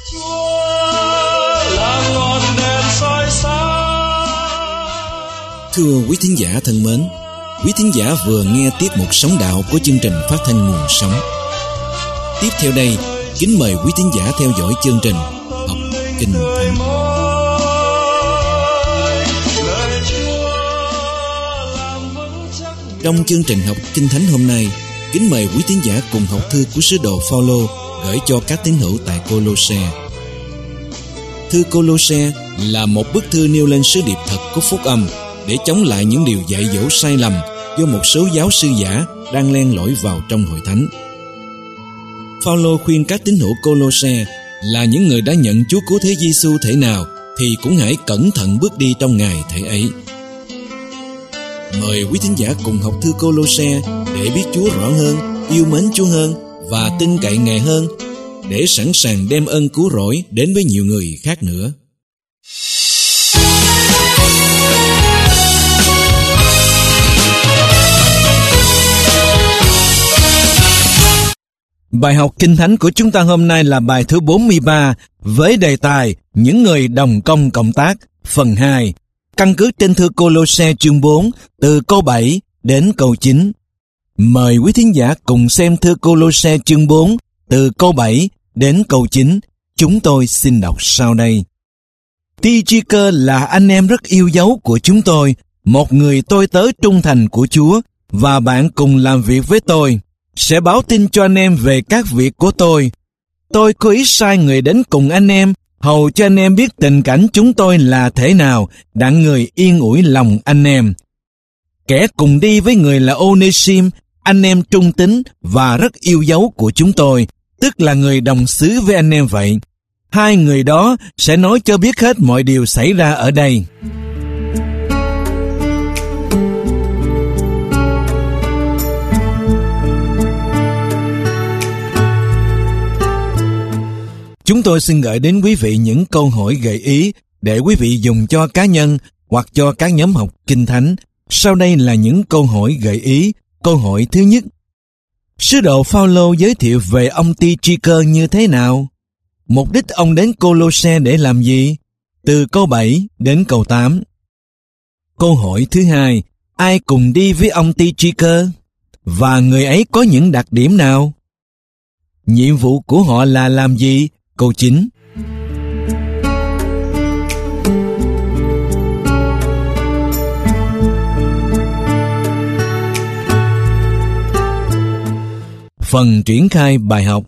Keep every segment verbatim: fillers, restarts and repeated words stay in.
Thưa quý thính giả thân mến, quý thính giả vừa nghe tiết mục Sống Đạo của chương trình phát thanh Nguồn Sống. Tiếp theo đây, kính mời quý thính giả theo dõi chương trình Học Kinh Thánh. Trong chương trình Học Kinh Thánh hôm nay, kính mời quý thính giả cùng học thư của sứ đồ Phao-lô gửi cho các tín hữu tại Cô-lô-se. Thư Cô-lô-se là một bức thư nêu lên sứ điệp thật của phúc âm để chống lại những điều dạy dỗ sai lầm do một số giáo sư giả đang len lỏi vào trong hội thánh. Phao-lô khuyên các tín hữu Cô-lô-se là những người đã nhận Chúa Cứu Thế Giêsu thể nào thì cũng hãy cẩn thận bước đi trong Ngài thể ấy. Mời quý thính giả cùng học thư Cô-lô-se để biết Chúa rõ hơn, yêu mến Chúa hơn và tin cậy Ngài hơn, để sẵn sàng đem ơn cứu rỗi đến với nhiều người khác nữa. Bài học Kinh Thánh của chúng ta hôm nay là bài thứ bốn mươi ba với đề tài Những người đồng công cộng tác, phần hai, căn cứ trên thư Cô-lô-se chương bốn từ câu bảy đến câu chín. Mời quý thính giả cùng xem thư Cô-lô-se chương bốn từ câu bảy đến câu chín. Chúng tôi xin đọc sau đây. Ti-chi-cơ là anh em rất yêu dấu của chúng tôi, một người tôi tớ trung thành của Chúa, và bạn cùng làm việc với tôi, sẽ báo tin cho anh em về các việc của tôi. Tôi có ý sai người đến cùng anh em, hầu cho anh em biết tình cảnh chúng tôi là thế nào, đặng người yên ủi lòng anh em. Kẻ cùng đi với người là Ô-nê-sim, anh em trung tín và rất yêu dấu của chúng tôi, tức là người đồng xứ với anh em vậy. Hai người đó sẽ nói cho biết hết mọi điều xảy ra ở đây. Chúng tôi xin gửi đến quý vị những câu hỏi gợi ý để quý vị dùng cho cá nhân hoặc cho các nhóm học Kinh Thánh. Sau đây là những câu hỏi gợi ý. Câu hỏi thứ nhất: Sứ đồ Phao-lô giới thiệu về ông Ti-chi-cơ như thế nào? Mục đích ông đến Cô-lô-se để làm gì? Từ câu bảy đến câu tám. Câu hỏi thứ hai: Ai cùng đi với ông Ti-chi-cơ? Và người ấy có những đặc điểm nào? Nhiệm vụ của họ là làm gì? Câu chín. Phần triển khai bài học.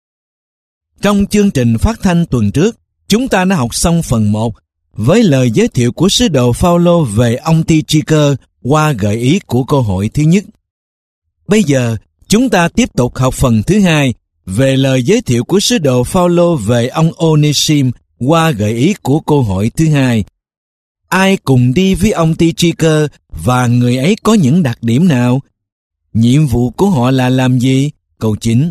Trong chương trình phát thanh tuần trước, chúng ta đã học xong phần một với lời giới thiệu của sứ đồ Phao-lô về ông Ti-chi-cơ qua gợi ý của câu hỏi thứ nhất. Bây giờ, chúng ta tiếp tục học phần thứ hai về lời giới thiệu của sứ đồ Phao-lô về ông Ô-nê-sim qua gợi ý của câu hỏi thứ hai. Ai cùng đi với ông Ti-chi-cơ và người ấy có những đặc điểm nào? Nhiệm vụ của họ là làm gì? Câu chín.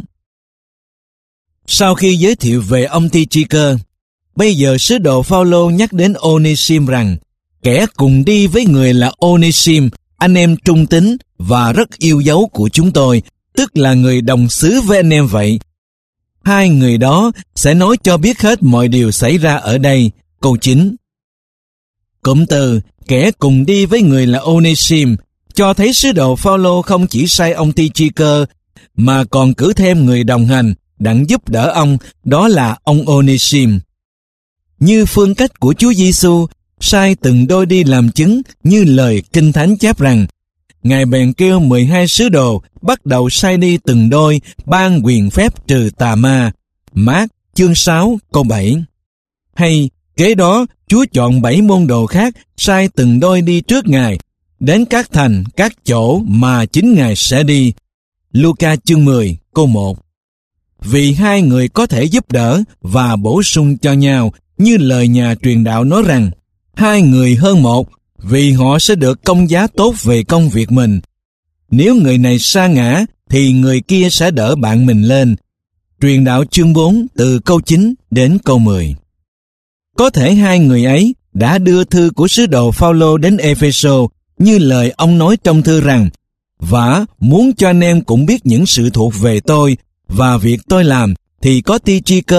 Sau khi giới thiệu về ông Ti-chi-cơ, bây giờ sứ đồ Phao-lô nhắc đến Ô-nê-sim rằng kẻ cùng đi với người là Ô-nê-sim, anh em trung tín và rất yêu dấu của chúng tôi, tức là người đồng xứ với anh em vậy. Hai người đó sẽ nói cho biết hết mọi điều xảy ra ở đây. Câu chín. Cụm từ kẻ cùng đi với người là Ô-nê-sim cho thấy sứ đồ Phao-lô không chỉ sai ông Ti-chi-cơ mà còn cử thêm người đồng hành đặng giúp đỡ ông, đó là ông Ô-nê-sim. Như phương cách của Chúa Giêsu sai từng đôi đi làm chứng, như lời Kinh Thánh chép rằng Ngài bèn kêu mười hai sứ đồ bắt đầu sai đi từng đôi, ban quyền phép trừ tà ma. Mác chương sáu câu bảy. Hay kế đó Chúa chọn bảy môn đồ khác sai từng đôi đi trước Ngài đến các thành, các chỗ mà chính Ngài sẽ đi. Luca chương mười câu một. Vì hai người có thể giúp đỡ và bổ sung cho nhau, như lời nhà truyền đạo nói rằng hai người hơn một, vì họ sẽ được công giá tốt về công việc mình. Nếu người này sa ngã thì người kia sẽ đỡ bạn mình lên. Truyền đạo chương bốn từ câu chín đến câu mười. Có thể hai người ấy đã đưa thư của sứ đồ Phao-lô đến Ê-phê-sô, như lời ông nói trong thư rằng Vả muốn cho anh em cũng biết những sự thuộc về tôi và việc tôi làm, thì có Ti-chi-cơ,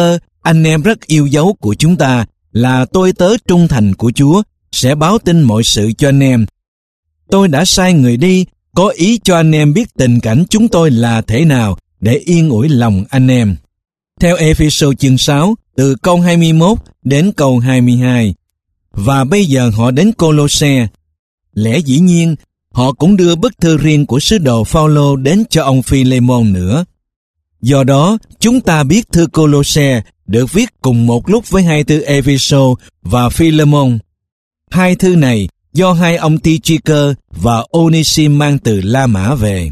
anh em rất yêu dấu của chúng ta, là tôi tớ trung thành của Chúa, sẽ báo tin mọi sự cho anh em. Tôi đã sai người đi, có ý cho anh em biết tình cảnh chúng tôi là thế nào, để yên ủi lòng anh em. Theo Ê-phê-sô chương sáu, từ câu hai mươi mốt đến câu hai mươi hai. Và bây giờ họ đến Cô-lô-se. Lẽ dĩ nhiên, họ cũng đưa bức thư riêng của sứ đồ Phao-lô đến cho ông Phi-lê-môn nữa. Do đó, chúng ta biết thư Cô-lô-se được viết cùng một lúc với hai thư Ê-phê-sô và Phi-lê-môn. Hai thư này do hai ông Ti-chi-cơ và Ô-nê-sim mang từ La Mã về.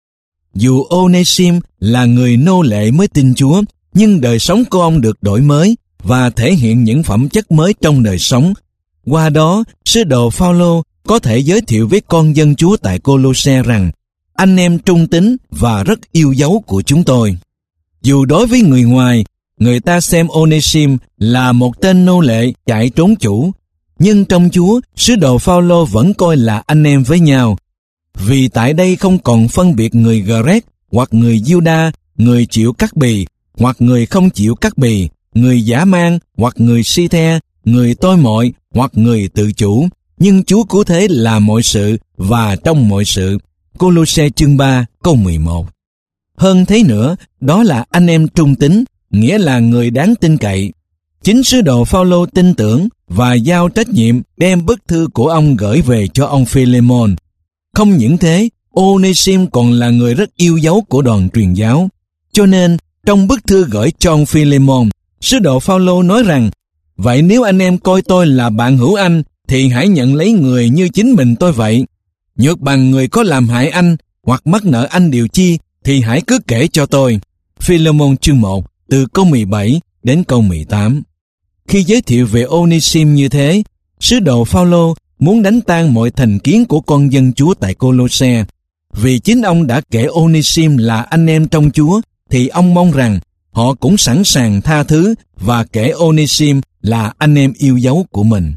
Dù Ô-nê-sim là người nô lệ mới tin Chúa, nhưng đời sống của ông được đổi mới và thể hiện những phẩm chất mới trong đời sống. Qua đó, sứ đồ Phao-lô có thể giới thiệu với con dân Chúa tại Cô-lô-se rằng anh em trung tín và rất yêu dấu của chúng tôi. Dù đối với người ngoài, người ta xem Ô-nê-sim là một tên nô lệ chạy trốn chủ, nhưng trong Chúa, sứ đồ Phao-lô vẫn coi là anh em với nhau. Vì tại đây không còn phân biệt người Gơ-rét hoặc người Giu-đa, người chịu cắt bì hoặc người không chịu cắt bì, người dã man hoặc người si the, người tôi mọi hoặc người tự chủ, nhưng Chúa cứu thế là mọi sự và trong mọi sự. Cô-lô-se chương ba câu mười một. Hơn thế nữa, đó là anh em trung tín, nghĩa là người đáng tin cậy. Chính sứ đồ Phao-lô tin tưởng và giao trách nhiệm đem bức thư của ông gửi về cho ông Phi-lê-môn. Không những thế, Ô-nê-sim còn là người rất yêu dấu của đoàn truyền giáo. Cho nên, trong bức thư gửi cho ông Phi-lê-môn, sứ đồ Phao-lô nói rằng: vậy nếu anh em coi tôi là bạn hữu anh, thì hãy nhận lấy người như chính mình tôi vậy. Nhược bằng người có làm hại anh hoặc mắc nợ anh điều chi, thì hãy cứ kể cho tôi. Phi-lê-môn chương một, từ câu mười bảy đến câu mười tám. Khi giới thiệu về Ô-nê-sim như thế, sứ đồ Phao-lô muốn đánh tan mọi thành kiến của con dân Chúa tại Cô-lô-se. Vì chính ông đã kể Ô-nê-sim là anh em trong Chúa, thì ông mong rằng họ cũng sẵn sàng tha thứ và kể Ô-nê-sim là anh em yêu dấu của mình.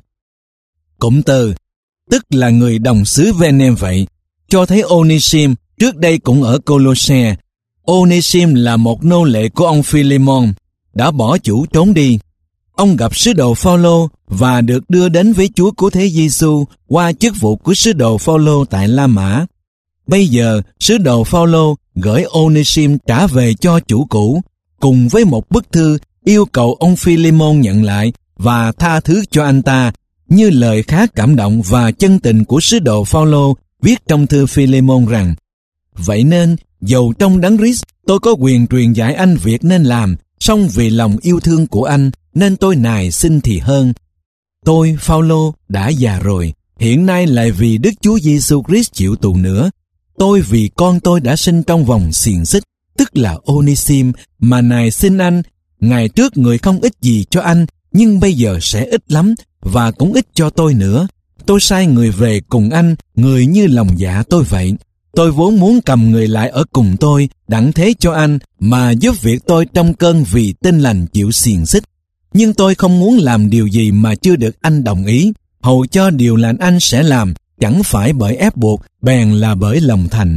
Cụm từ, tức là người đồng xứ với anh em vậy, cho thấy Ô-nê-sim trước đây cũng ở Cô-lô-se. Ô-nê-sim là một nô lệ của ông Phi-lê-môn, đã bỏ chủ trốn đi. Ông gặp sứ đồ Phao-lô và được đưa đến với Chúa Cứu Thế Giêsu qua chức vụ của sứ đồ Phao-lô tại La Mã. Bây giờ, sứ đồ Phao-lô gửi Ô-nê-sim trả về cho chủ cũ, cùng với một bức thư yêu cầu ông Phi-lê-môn nhận lại và tha thứ cho anh ta, như lời khá cảm động và chân tình của sứ đồ Phao-lô viết trong thư Phi-lê-môn rằng: vậy nên, dầu trong Đấng Christ tôi có quyền truyền dạy anh việc nên làm, song vì lòng yêu thương của anh nên tôi nài xin thì hơn. Tôi, Phao-lô, đã già rồi, hiện nay lại vì Đức Chúa Giêsu Christ chịu tù nữa. Tôi vì con tôi đã sinh trong vòng xiềng xích, tức là Ô-nê-sim, mà nài xin anh. Ngày trước người không ích gì cho anh, nhưng bây giờ sẽ ích lắm, và cũng ích cho tôi nữa. Tôi sai người về cùng anh, người như lòng dạ tôi vậy. Tôi vốn muốn cầm người lại ở cùng tôi, đặng thế cho anh, mà giúp việc tôi trong cơn vì tin lành chịu xiềng xích. Nhưng tôi không muốn làm điều gì mà chưa được anh đồng ý, hầu cho điều lành anh sẽ làm, chẳng phải bởi ép buộc, bèn là bởi lòng thành.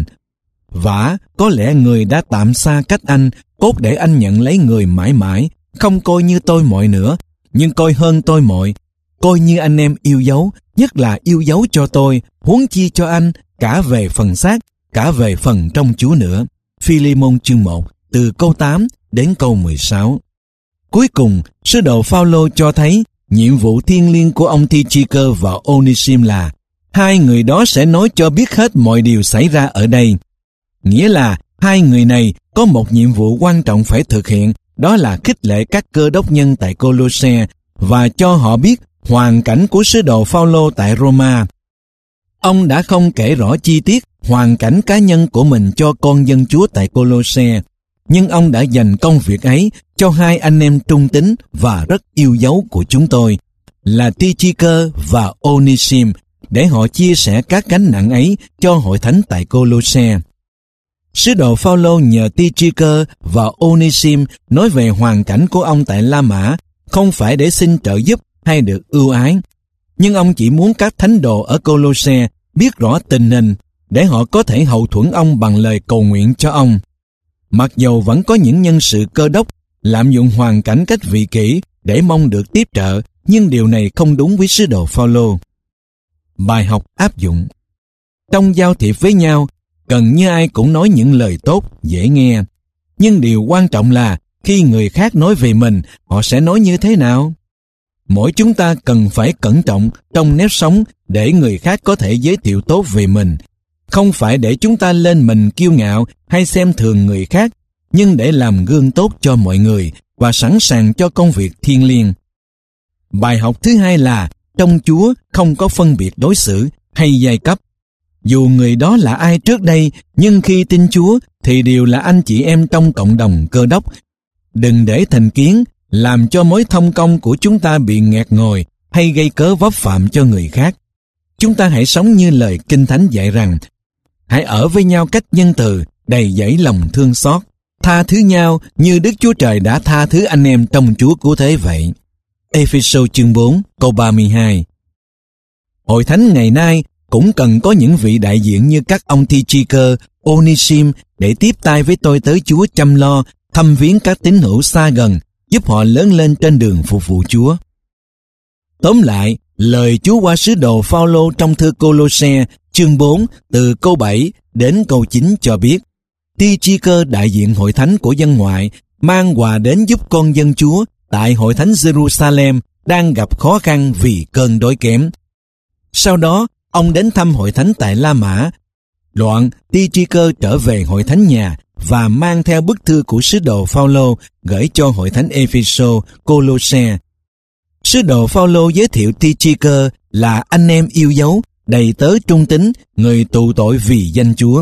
Vả, có lẽ người đã tạm xa cách anh, cốt để anh nhận lấy người mãi mãi, không coi như tôi mọi nữa, nhưng coi hơn tôi mọi, coi như anh em yêu dấu, nhất là yêu dấu cho tôi, huống chi cho anh, cả về phần xác, cả về phần trong Chúa nữa. Phi-lê-môn chương một, từ câu tám đến câu mười sáu. Cuối cùng, sứ đồ Phao-lô cho thấy nhiệm vụ thiêng liêng của ông Ti-chi-cơ và Ô-nê-sim là hai người đó sẽ nói cho biết hết mọi điều xảy ra ở đây. Nghĩa là hai người này có một nhiệm vụ quan trọng phải thực hiện, đó là khích lệ các cơ đốc nhân tại Cô-lô-se và cho họ biết hoàn cảnh của sứ đồ Phao-lô tại Roma. Ông đã không kể rõ chi tiết hoàn cảnh cá nhân của mình cho con dân Chúa tại Cô-lô-se, nhưng ông đã dành công việc ấy cho hai anh em trung tín và rất yêu dấu của chúng tôi, là Ti-chi-cơ và Ô-nê-sim, để họ chia sẻ các gánh nặng ấy cho hội thánh tại Cô-lô-se. Sứ đồ Phao-lô nhờ Ti-chi-cơ và Ô-nê-sim nói về hoàn cảnh của ông tại La Mã, không phải để xin trợ giúp hay được ưu ái, nhưng ông chỉ muốn các thánh đồ ở Cô-lô-se biết rõ tình hình để họ có thể hậu thuẫn ông bằng lời cầu nguyện cho ông. Mặc dầu vẫn có những nhân sự cơ đốc lạm dụng hoàn cảnh cách vị kỷ để mong được tiếp trợ, nhưng điều này không đúng với sứ đồ Phao-lô. Bài học áp dụng: trong giao thiệp với nhau, cần như ai cũng nói những lời tốt, dễ nghe. Nhưng điều quan trọng là khi người khác nói về mình, họ sẽ nói như thế nào? Mỗi chúng ta cần phải cẩn trọng trong nếp sống để người khác có thể giới thiệu tốt về mình. Không phải để chúng ta lên mình kiêu ngạo hay xem thường người khác, nhưng để làm gương tốt cho mọi người và sẵn sàng cho công việc thiêng liêng. Bài học thứ hai là trong Chúa không có phân biệt đối xử hay giai cấp. Dù người đó là ai trước đây, nhưng khi tin Chúa thì đều là anh chị em trong cộng đồng Cơ Đốc. Đừng để thành kiến làm cho mối thông công của chúng ta bị nghẹt ngồi hay gây cớ vấp phạm cho người khác. Chúng ta hãy sống như lời Kinh Thánh dạy rằng: hãy ở với nhau cách nhân từ, đầy dẫy lòng thương xót, tha thứ nhau như Đức Chúa Trời đã tha thứ anh em trong Chúa cứu thế vậy. Ê-phê-sô chương bốn câu ba mươi hai. Hội thánh ngày nay cũng cần có những vị đại diện như các ông Tychicơ, Onesim để tiếp tay với tôi tới Chúa chăm lo, thăm viếng các tín hữu xa gần, giúp họ lớn lên trên đường phục vụ Chúa. Tóm lại, lời Chúa qua sứ đồ Phao-lô trong thư Cô-lô-se chương bốn từ câu bảy đến câu chín cho biết: Tychicơ đại diện hội thánh của dân ngoại mang quà đến giúp con dân Chúa tại hội thánh Jerusalem đang gặp khó khăn vì cơn đói kém. Sau đó, ông đến thăm hội thánh tại La Mã. Đoạn, Tychicơ trở về hội thánh nhà và mang theo bức thư của sứ đồ Phao-lô gửi cho hội thánh Ê-phê-sô, Cô-lô-se. Sứ đồ Phao-lô giới thiệu Tychicơ là anh em yêu dấu, đầy tớ trung tín, người tù tội vì danh Chúa.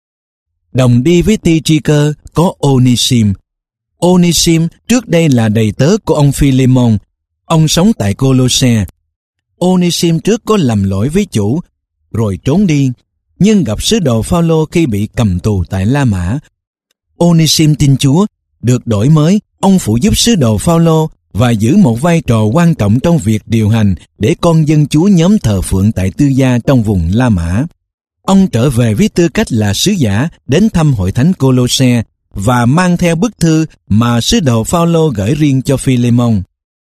Đồng đi với Tychicơ có Onesim. Onesim trước đây là đầy tớ của ông Phi-lê-môn. Ông sống tại Cô-lô-se. Onesim trước có lầm lỗi với chủ, rồi trốn đi, nhưng gặp sứ đồ Phao-lô khi bị cầm tù tại La Mã. Onesim tin Chúa, được đổi mới, ông phụ giúp sứ đồ Phao-lô và giữ một vai trò quan trọng trong việc điều hành để con dân Chúa nhóm thờ phượng tại Tư Gia trong vùng La Mã. Ông trở về với tư cách là sứ giả đến thăm hội thánh Cô-lô-se và mang theo bức thư mà sứ đồ Phao-lô gửi riêng cho Phi-lê-môn.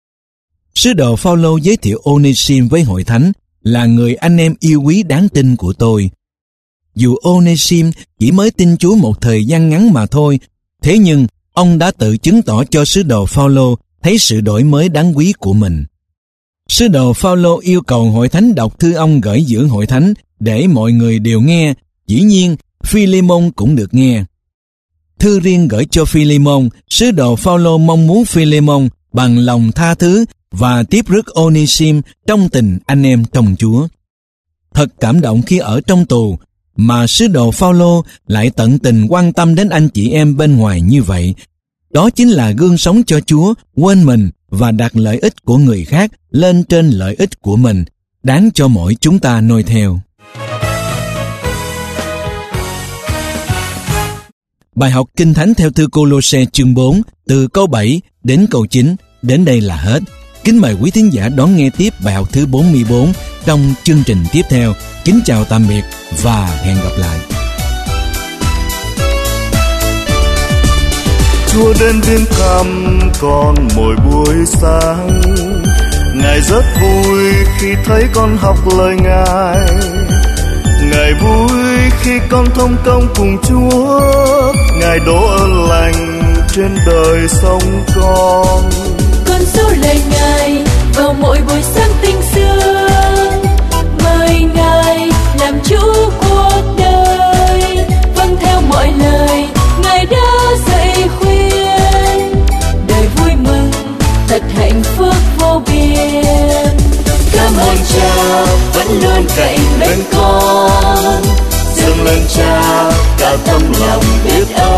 Sứ đồ Phao-lô giới thiệu Onesim với hội thánh là người anh em yêu quý đáng tin của tôi. Dù Onesim chỉ mới tin Chúa một thời gian ngắn mà thôi, thế nhưng ông đã tự chứng tỏ cho sứ đồ Phao-lô thấy sự đổi mới đáng quý của mình. Sứ đồ Phao-lô yêu cầu hội thánh đọc thư ông gửi giữa hội thánh để mọi người đều nghe, dĩ nhiên Phi-lê-môn cũng được nghe. Thư riêng gửi cho Phi-lê-môn, sứ đồ Phao-lô mong muốn Phi-lê-môn bằng lòng tha thứ và tiếp rước Onesim trong tình anh em trong Chúa. Thật cảm động khi ở trong tù mà sứ đồ Phao-lô lại tận tình quan tâm đến anh chị em bên ngoài như vậy. Đó chính là gương sống cho Chúa, quên mình và đặt lợi ích của người khác lên trên lợi ích của mình, đáng cho mỗi chúng ta noi theo. Bài học Kinh Thánh theo thư Cô-lô-se chương bốn từ câu bảy đến câu chín đến đây là hết. Kính mời quý thính giả đón nghe tiếp bài học thứ bốn mươi bốn trong chương trình tiếp theo. Kính chào tạm biệt và hẹn gặp lại. Chúa đến viếng thăm con mỗi buổi sáng, Ngài rất vui khi thấy con học lời Ngài. Ngài vui khi con thông công cùng Chúa, Ngài đổ ơn lành trên đời sống con. Con dấu lời Ngài vào mỗi buổi sáng tinh sương, mời Ngài làm chủ cuộc đời, vâng theo mọi lời Ngài đã dạy khuyên. Đời vui mừng thật hạnh phúc vô biên. Cảm ơn Cha vẫn luôn cạnh bên con, dâng lên Cha cả tâm lòng biết ơn.